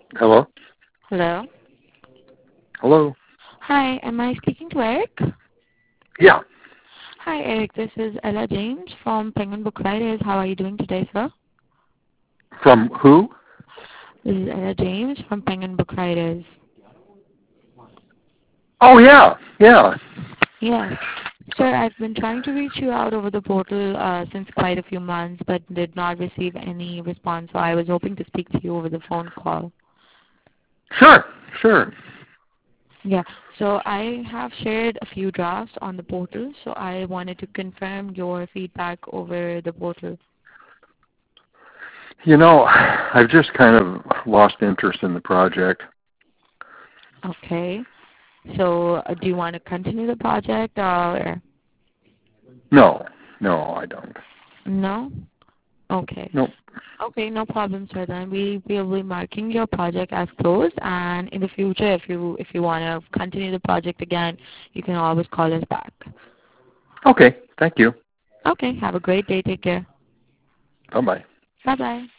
Hello? Hello. Hello? Hi, am I speaking to Eric? Yeah. Hi, Eric. This is Ella James from Penguin Book Writers. How are you doing today, sir? From who? This is Ella James from Penguin Book Writers. Oh, yeah. Yeah. Yes. Sir, I've been trying to reach you out over the portal since quite a few months, but did not receive any response, so I was hoping to speak to you over the phone call. Sure. Sure. Yeah, so I have shared a few drafts on the portal, so I wanted to confirm your feedback over the portal. I've just kind of lost interest in the project. Okay. So do you want to continue the project or No. No, I don't. no? Okay. Nope. Okay, no problem, sir. Then we will be marking your project as closed, and in the future, if you want to continue the project again, you can always call us back. Okay. Thank you. Okay. Have a great day. Take care. Bye-bye. Bye bye.